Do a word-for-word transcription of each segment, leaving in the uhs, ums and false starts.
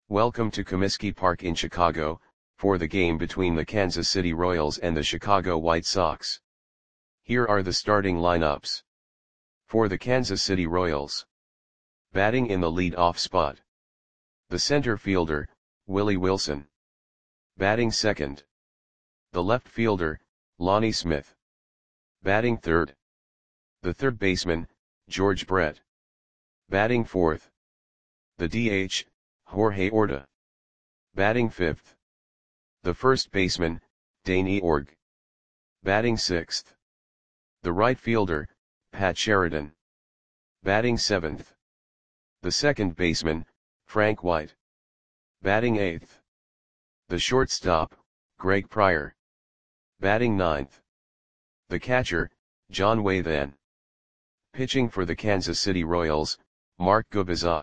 Welcome to Comiskey Park in Chicago, for the game between the Kansas City Royals and the Chicago White Sox. Here are the starting lineups. For the Kansas City Royals. Batting in the lead-off spot. The center fielder, Willie Wilson. Batting second. The left fielder, Lonnie Smith. Batting third. The third baseman, George Brett. Batting fourth. The D H, Jorge Orta. Batting fifth. The first baseman, Dane Eorg. Batting sixth. The right fielder, Pat Sheridan. Batting seventh. The second baseman, Frank White. Batting eighth. The shortstop, Greg Pryor. Batting ninth. The catcher, John Wathan. Pitching for the Kansas City Royals, Mark Gubicza.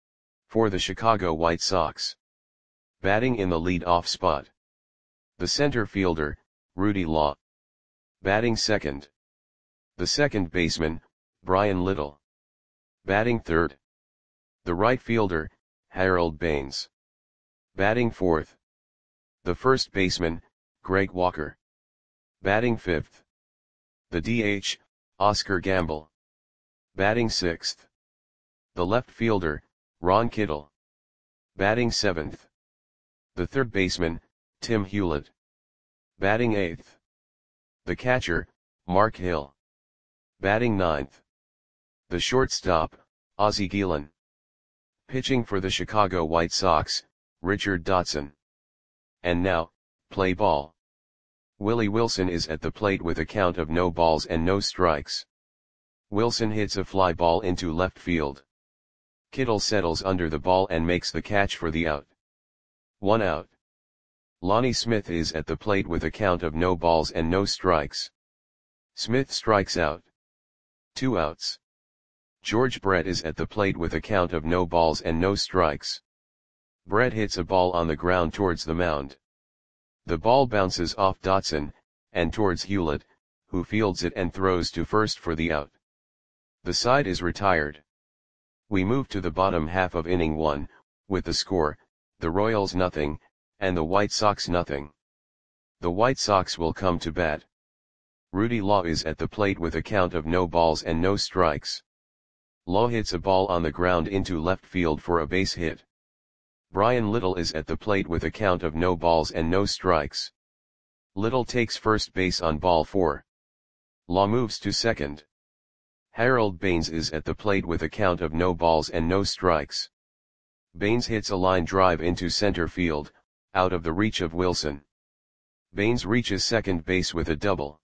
For the Chicago White Sox. Batting in the lead-off spot. The center fielder, Rudy Law. Batting second. The second baseman, Bryan Little. Batting third. The right fielder, Harold Baines. Batting fourth. The first baseman, Greg Walker. Batting fifth. The D H, Oscar Gamble. Batting sixth. The left fielder, Ron Kittle. Batting seventh. The third baseman, Tim Hewlett. Batting eighth. The catcher, Mark Hill. Batting ninth. The shortstop, Ozzie Guillen. Pitching for the Chicago White Sox, Richard Dotson. And now, play ball. Willie Wilson is at the plate with a count of no balls and no strikes. Wilson hits a fly ball into left field. Kittle settles under the ball and makes the catch for the out. One out. Lonnie Smith is at the plate with a count of no balls and no strikes. Smith strikes out. Two outs. George Brett is at the plate with a count of no balls and no strikes. Brett hits a ball on the ground towards the mound. The ball bounces off Dotson, and towards Hewlett, who fields it and throws to first for the out. The side is retired. We move to the bottom half of inning one, with the score, the Royals nothing, and the White Sox nothing. The White Sox will come to bat. Rudy Law is at the plate with a count of no balls and no strikes. Law hits a ball on the ground into left field for a base hit. Bryan Little is at the plate with a count of no balls and no strikes. Little takes first base on ball four. Law moves to second. Harold Baines is at the plate with a count of no balls and no strikes. Baines hits a line drive into center field, out of the reach of Wilson. Baines reaches second base with a double.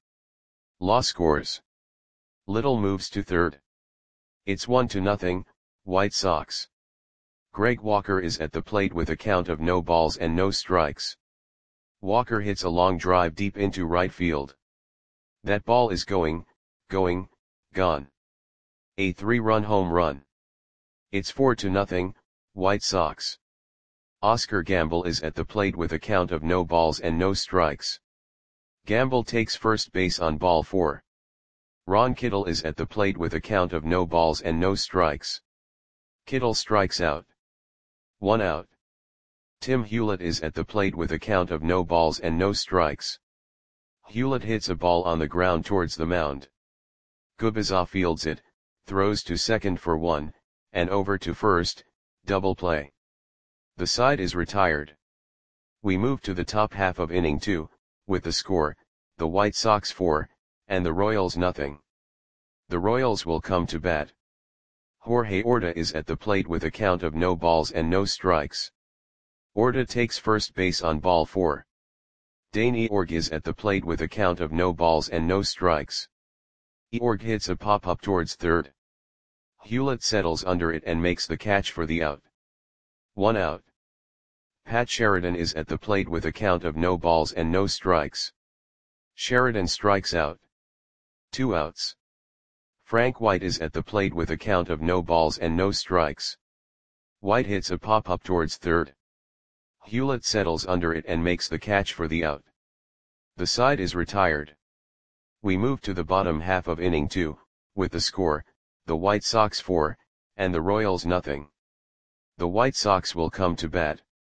Law scores. Little moves to third. It's one to nothing, White Sox. Greg Walker is at the plate with a count of no balls and no strikes. Walker hits a long drive deep into right field. That ball is going, going, gone. A three-run home run. It's four to nothing, White Sox. Oscar Gamble is at the plate with a count of no balls and no strikes. Gamble takes first base on ball four. Ron Kittle is at the plate with a count of no balls and no strikes. Kittle strikes out. One out. Tim Hewlett is at the plate with a count of no balls and no strikes. Hewlett hits a ball on the ground towards the mound. Gubicza fields it, throws to second for one, and over to first, double play. The side is retired. We move to the top half of inning two, with the score, the White Sox four, and the Royals nothing. The Royals will come to bat. Jorge Orta is at the plate with a count of no balls and no strikes. Orta takes first base on ball four. Dane Eorg is at the plate with a count of no balls and no strikes. Eorg hits a pop-up towards third. Hewlett settles under it and makes the catch for the out. One out. Pat Sheridan is at the plate with a count of no balls and no strikes. Sheridan strikes out. Two outs. Frank White is at the plate with a count of no balls and no strikes. White hits a pop-up towards third. Hewlett settles under it and makes the catch for the out. The side is retired. We move to the bottom half of inning two, with the score, the White Sox four, and the Royals nothing. The White Sox will come to bat.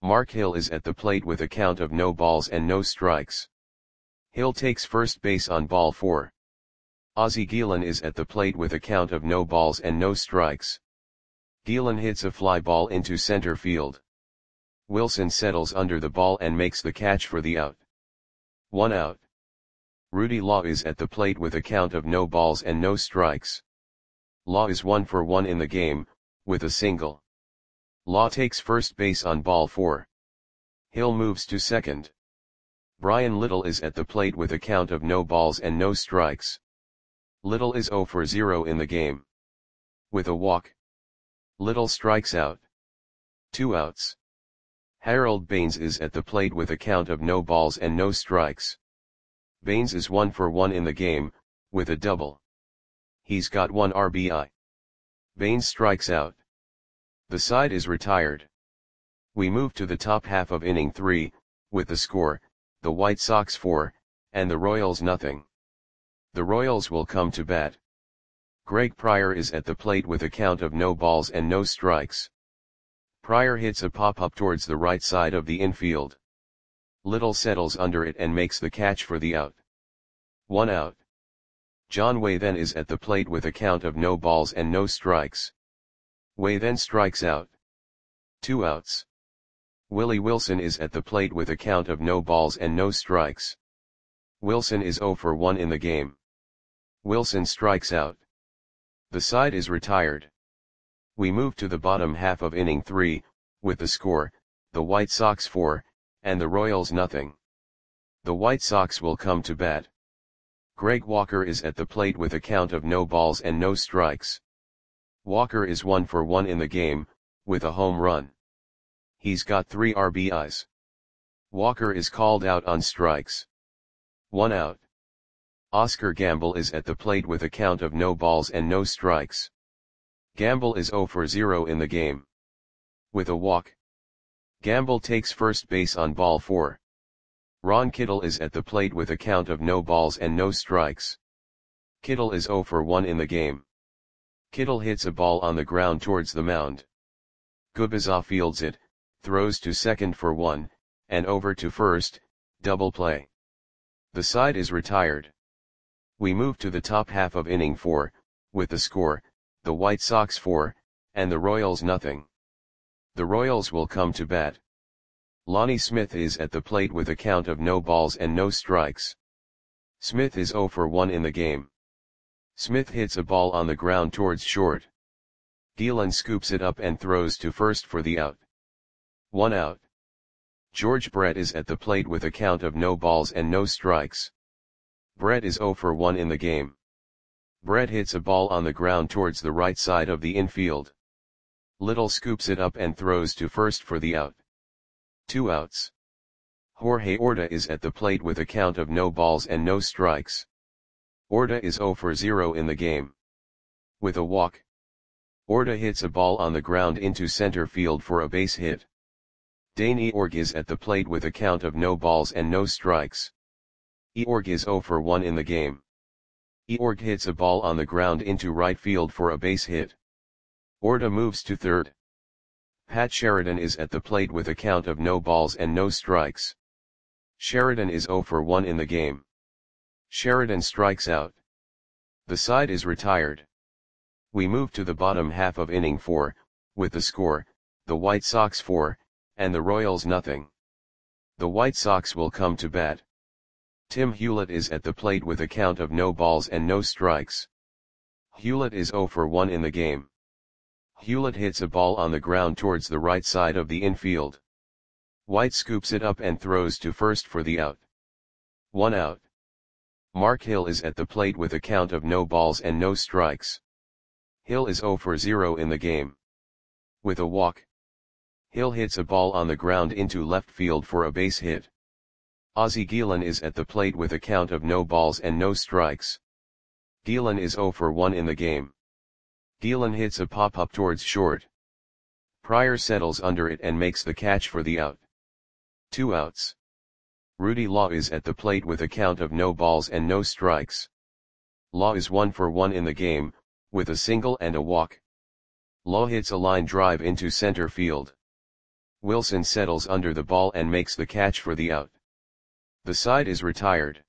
Mark Hill is at the plate with a count of no balls and no strikes. Hill takes first base on ball four. Ozzie Guillen is at the plate with a count of no balls and no strikes. Guillen hits a fly ball into center field. Wilson settles under the ball and makes the catch for the out. One out. Rudy Law is at the plate with a count of no balls and no strikes. Law is one for one in the game, with a single. Law takes first base on ball four. Hill moves to second. Brian Little is at the plate with a count of no balls and no strikes. Little is zero for zero in the game. With a walk, Little strikes out. Two outs. Harold Baines is at the plate with a count of no balls and no strikes. Baines is one for one in the game, with a double. He's got one R B I. Baines strikes out. The side is retired. We move to the top half of inning three, with the score, the White Sox four, and the Royals nothing. The Royals will come to bat. Greg Pryor is at the plate with a count of no balls and no strikes. Pryor hits a pop-up towards the right side of the infield. Little settles under it and makes the catch for the out. One out. John Way then is at the plate with a count of no balls and no strikes. Way then strikes out. Two outs. Willie Wilson is at the plate with a count of no balls and no strikes. Wilson is zero for one in the game. Wilson strikes out. The side is retired. We move to the bottom half of inning three, with the score, the White Sox four, and the Royals nothing. The White Sox will come to bat. Greg Walker is at the plate with a count of no balls and no strikes. Walker is one for one in the game, with a home run. He's got three R B Is. Walker is called out on strikes. One out. Oscar Gamble is at the plate with a count of no balls and no strikes. Gamble is zero for zero in the game. With a walk, Gamble takes first base on ball four. Ron Kittle is at the plate with a count of no balls and no strikes. Kittle is zero for one in the game. Kittle hits a ball on the ground towards the mound. Gubicza fields it, throws to second for one, and over to first, double play. The side is retired. We move to the top half of inning four, with the score, the White Sox four, and the Royals nothing. The Royals will come to bat. Lonnie Smith is at the plate with a count of no balls and no strikes. Smith is zero for one in the game. Smith hits a ball on the ground towards short. Guillen scoops it up and throws to first for the out. One out. George Brett is at the plate with a count of no balls and no strikes. Brett is zero for one in the game. Brett hits a ball on the ground towards the right side of the infield. Little scoops it up and throws to first for the out. Two outs. Jorge Orta is at the plate with a count of no balls and no strikes. Orta is zero for zero in the game. With a walk, Orta hits a ball on the ground into center field for a base hit. Dane Eorg is at the plate with a count of no balls and no strikes. Eorg is zero for one in the game. Eorg hits a ball on the ground into right field for a base hit. Orta moves to third. Pat Sheridan is at the plate with a count of no balls and no strikes. Sheridan is zero for one in the game. Sheridan strikes out. The side is retired. We move to the bottom half of inning four, with the score, the White Sox four, and the Royals nothing. The White Sox will come to bat. Tim Hewlett is at the plate with a count of no balls and no strikes. Hewlett is zero for one in the game. Hewlett hits a ball on the ground towards the right side of the infield. White scoops it up and throws to first for the out. One out. Mark Hill is at the plate with a count of no balls and no strikes. Hill is zero for zero in the game. With a walk, Hill hits a ball on the ground into left field for a base hit. Ozzie Guillen is at the plate with a count of no balls and no strikes. Guillen is zero for one in the game. Guillen hits a pop-up towards short. Pryor settles under it and makes the catch for the out. Two outs. Rudy Law is at the plate with a count of no balls and no strikes. Law is one for one in the game, with a single and a walk. Law hits a line drive into center field. Wilson settles under the ball and makes the catch for the out. The side is retired.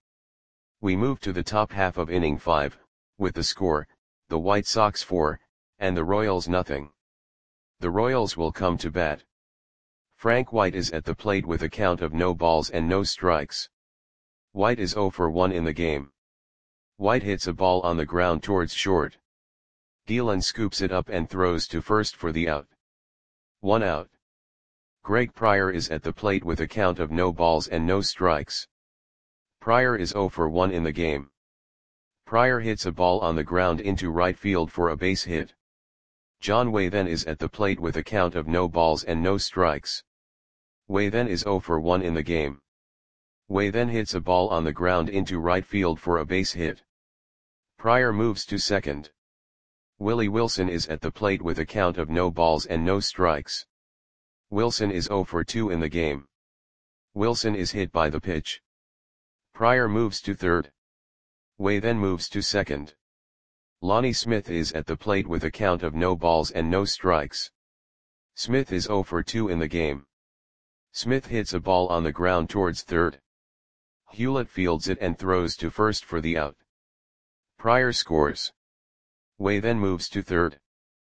We move to the top half of inning five, with the score, the White Sox four, and the Royals nothing. The Royals will come to bat. Frank White is at the plate with a count of no balls and no strikes. White is oh for one in the game. White hits a ball on the ground towards short. Gielan scoops it up and throws to first for the out. One out. Greg Pryor is at the plate with a count of no balls and no strikes. Pryor is oh for one in the game. Pryor hits a ball on the ground into right field for a base hit. John Way then is at the plate with a count of no balls and no strikes. Way then is oh for one in the game. Way then hits a ball on the ground into right field for a base hit. Pryor moves to second. Willie Wilson is at the plate with a count of no balls and no strikes. Wilson is oh for two in the game. Wilson is hit by the pitch. Pryor moves to third. Way then moves to second. Lonnie Smith is at the plate with a count of no balls and no strikes. Smith is oh for two in the game. Smith hits a ball on the ground towards third. Hewlett fields it and throws to first for the out. Pryor scores. Way then moves to third.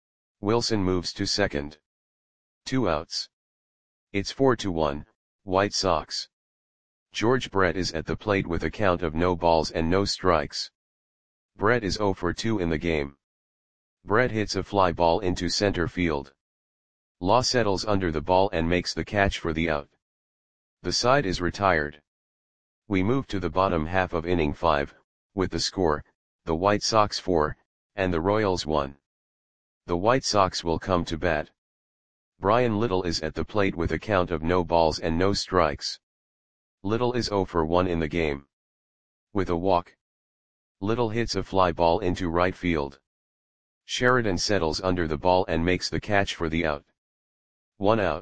Wilson moves to second. Two outs. It's four to one, White Sox. George Brett is at the plate with a count of no balls and no strikes. Brett is oh for two in the game. Brett hits a fly ball into center field. Law settles under the ball and makes the catch for the out. The side is retired. We move to the bottom half of inning five, with the score, the White Sox four, and the Royals one. The White Sox will come to bat. Brian Little is at the plate with a count of no balls and no strikes. Little is oh for one in the game. With a walk. Little hits a fly ball into right field. Sheridan settles under the ball and makes the catch for the out. One out.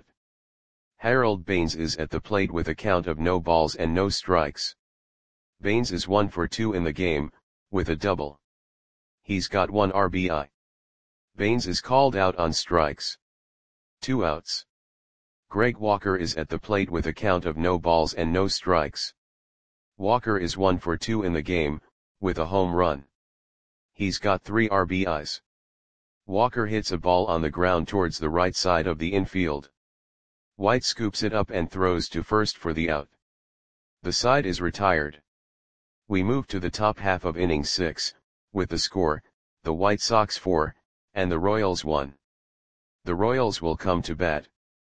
Harold Baines is at the plate with a count of no balls and no strikes. Baines is one for two in the game, with a double. He's got one R B I. Baines is called out on strikes. Two outs. Greg Walker is at the plate with a count of no balls and no strikes. Walker is one for two in the game, with a home run. He's got three R B Is. Walker hits a ball on the ground towards the right side of the infield. White scoops it up and throws to first for the out. The side is retired. We move to the top half of inning six, with the score, the White Sox four, and the Royals one. The Royals will come to bat.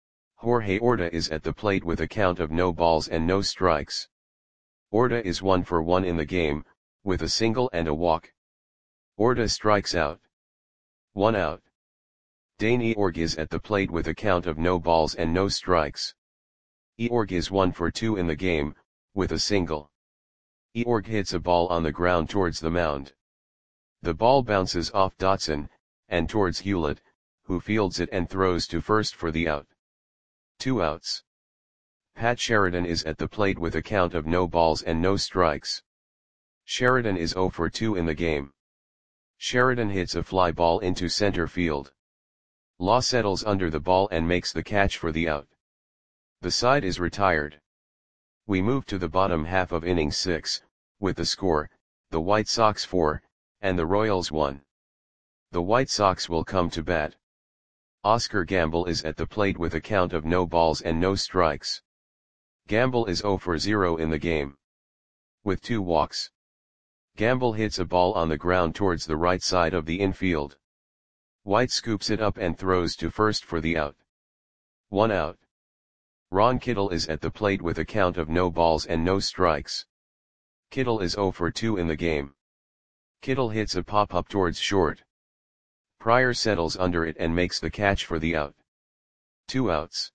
Jorge Orta is at the plate with a count of no balls and no strikes. Orta is one for one in the game, with a single and a walk. Orta strikes out. One out. Dane Eorg is at the plate with a count of no balls and no strikes. Eorg is one for two in the game, with a single. Eorg hits a ball on the ground towards the mound. The ball bounces off Dotson, and towards Hewlett, who fields it and throws to first for the out. Two outs. Pat Sheridan is at the plate with a count of no balls and no strikes. Sheridan is oh for two in the game. Sheridan hits a fly ball into center field. Law settles under the ball and makes the catch for the out. The side is retired. We move to the bottom half of inning six, with the score, the White Sox four, and the Royals one. The White Sox will come to bat. Oscar Gamble is at the plate with a count of no balls and no strikes. Gamble is oh for zero in the game. With two walks. Gamble hits a ball on the ground towards the right side of the infield. White scoops it up and throws to first for the out. One out. Ron Kittle is at the plate with a count of no balls and no strikes. Kittle is oh for two in the game. Kittle hits a pop-up towards short. Pryor settles under it and makes the catch for the out. Two outs.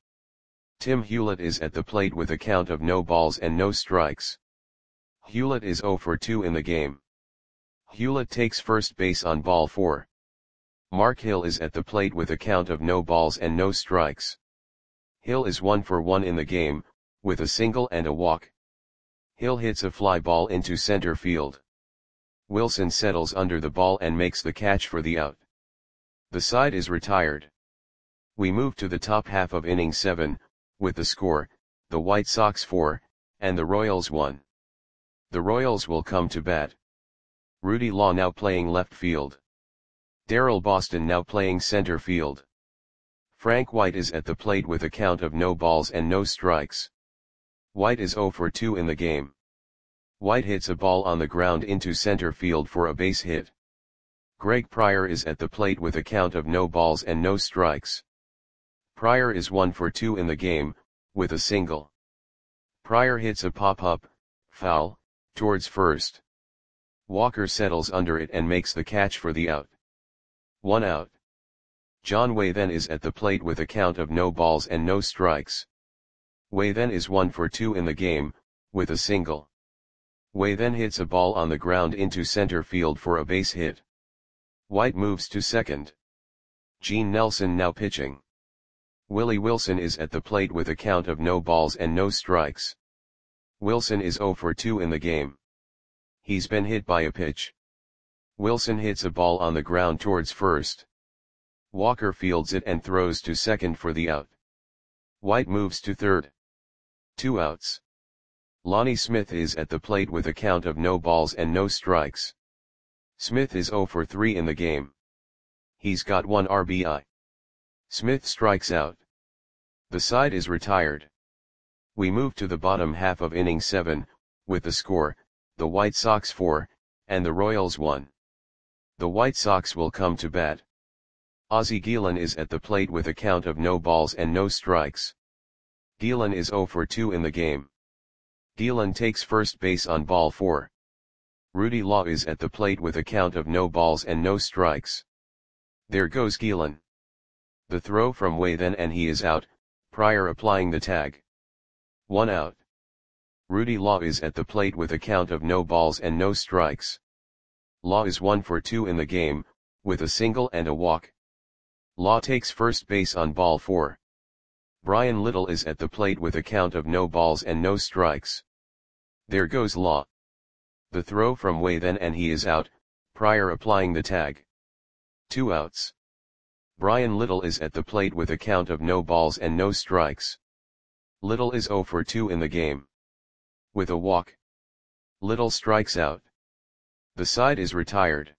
Tim Hewlett is at the plate with a count of no balls and no strikes. Hewlett is oh for two in the game. Hewlett takes first base on ball four. Mark Hill is at the plate with a count of no balls and no strikes. Hill is one for one in the game, with a single and a walk. Hill hits a fly ball into center field. Wilson settles under the ball and makes the catch for the out. The side is retired. We move to the top half of inning seven, with the score, the White Sox four, and the Royals one. The Royals will come to bat. Rudy Law now playing left field. Daryl Boston now playing center field. Frank White is at the plate with a count of no balls and no strikes. White is oh for two in the game. White hits a ball on the ground into center field for a base hit. Greg Pryor is at the plate with a count of no balls and no strikes. Pryor is one for two in the game, with a single. Pryor hits a pop-up, foul, towards first. Walker settles under it and makes the catch for the out. One out. John Way then is at the plate with a count of no balls and no strikes. Way then is one for two in the game, with a single. Way then hits a ball on the ground into center field for a base hit. White moves to second. Gene Nelson now pitching. Willie Wilson is at the plate with a count of no balls and no strikes. Wilson is oh for two in the game. He's been hit by a pitch. Wilson hits a ball on the ground towards first. Walker fields it and throws to second for the out. White moves to third. Two outs. Lonnie Smith is at the plate with a count of no balls and no strikes. Smith is oh for three in the game. He's got one R B I. Smith strikes out. The side is retired. We move to the bottom half of inning seven, with the score, the White Sox four, and the Royals one. The White Sox will come to bat. Ozzie Guillen is at the plate with a count of no balls and no strikes. Guillen is oh for two in the game. Guillen takes first base on ball four. Rudy Law is at the plate with a count of no balls and no strikes. There goes Guillen. The throw from Way then and he is out, Pryor applying the tag. One out. Rudy Law is at the plate with a count of no balls and no strikes. Law is one for two in the game, with a single and a walk. Law takes first base on ball four. Brian Little is at the plate with a count of no balls and no strikes. There goes Law. The throw from Way then and he is out, Pryor applying the tag. Two outs. Brian Little is at the plate with a count of no balls and no strikes. Little is oh for two in the game. With a walk. Little strikes out. The side is retired.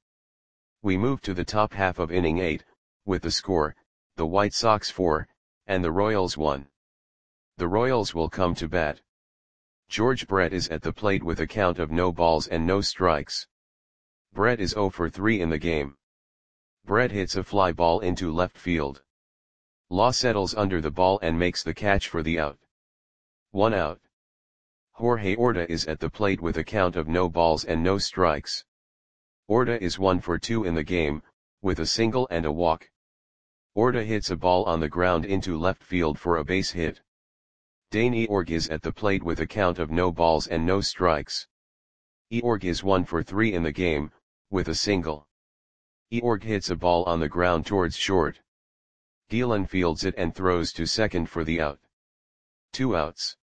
We move to the top half of inning eight, with the score, the White Sox four, and the Royals one. The Royals will come to bat. George Brett is at the plate with a count of no balls and no strikes. Brett is oh for three in the game. Brett hits a fly ball into left field. Law settles under the ball and makes the catch for the out. One out. Jorge Orta is at the plate with a count of no balls and no strikes. Orta is one for two in the game, with a single and a walk. Orta hits a ball on the ground into left field for a base hit. Dane Eorg is at the plate with a count of no balls and no strikes. Eorg is one for three in the game, with a single. Eorg hits a ball on the ground towards short. Guillen fields it and throws to second for the out. Two outs.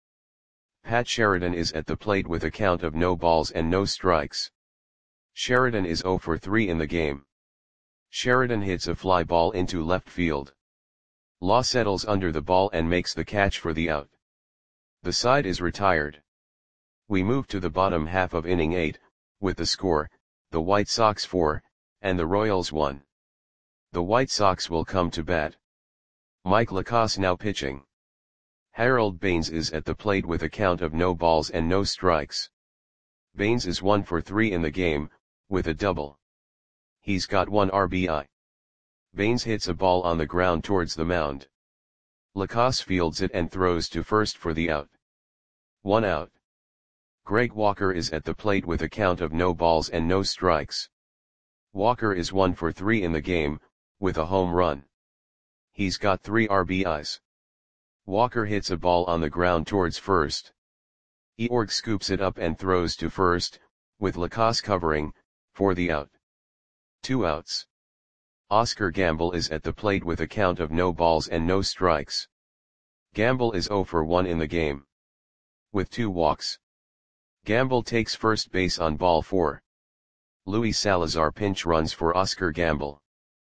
Pat Sheridan is at the plate with a count of no balls and no strikes. Sheridan is oh for three in the game. Sheridan hits a fly ball into left field. Law settles under the ball and makes the catch for the out. The side is retired. We move to the bottom half of inning eight, with the score, the White Sox four, and the Royals one. The White Sox will come to bat. Mike Lacasse now pitching. Harold Baines is at the plate with a count of no balls and no strikes. Baines is one for three in the game, with a double. He's got one R B I. Baines hits a ball on the ground towards the mound. Lacasse fields it and throws to first for the out. One out. Greg Walker is at the plate with a count of no balls and no strikes. Walker is one for three in the game, with a home run. He's got three R B Is. Walker hits a ball on the ground towards first. Eorg scoops it up and throws to first, with Lacasse covering, for the out. Two outs. Oscar Gamble is at the plate with a count of no balls and no strikes. Gamble is oh for one in the game. With two walks. Gamble takes first base on ball four. Luis Salazar pinch runs for Oscar Gamble.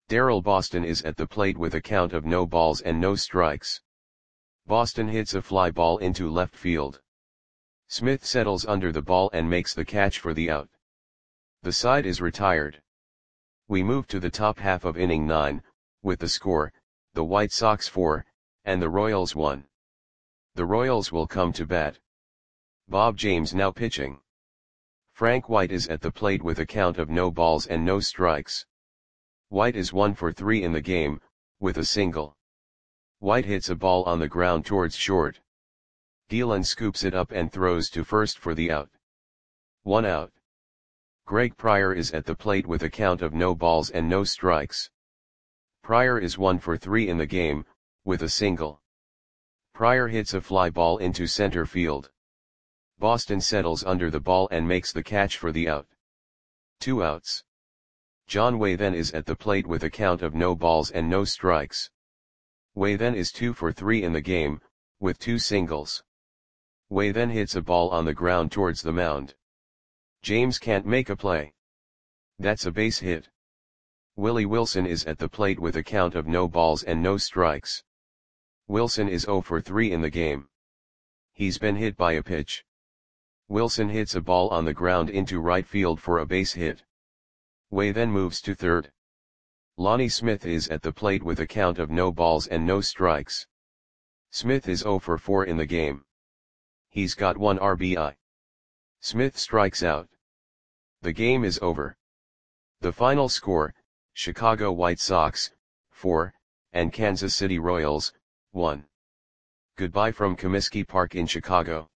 Darryl Boston is at the plate with a count of no balls and no strikes. Boston hits a fly ball into left field. Smith settles under the ball and makes the catch for the out. The side is retired. We move to the top half of inning nine, with the score, the White Sox four, and the Royals one. The Royals will come to bat. Bob James now pitching. Frank White is at the plate with a count of no balls and no strikes. White is one for three in the game, with a single. White hits a ball on the ground towards short. Dillon scoops it up and throws to first for the out. One out. Greg Pryor is at the plate with a count of no balls and no strikes. Pryor is one for three in the game, with a single. Pryor hits a fly ball into center field. Boston settles under the ball and makes the catch for the out. Two outs. John Waythen is at the plate with a count of no balls and no strikes. Waythen is two for three in the game, with two singles. Waythen hits a ball on the ground towards the mound. James can't make a play. That's a base hit. Willie Wilson is at the plate with a count of no balls and no strikes. Wilson is zero for three in the game. He's been hit by a pitch. Wilson hits a ball on the ground into right field for a base hit. Waythen moves to third. Lonnie Smith is at the plate with a count of no balls and no strikes. Smith is zero for four in the game. He's got one R B I. Smith strikes out. The game is over. The final score, Chicago White Sox, four, and Kansas City Royals, one. Goodbye from Comiskey Park in Chicago.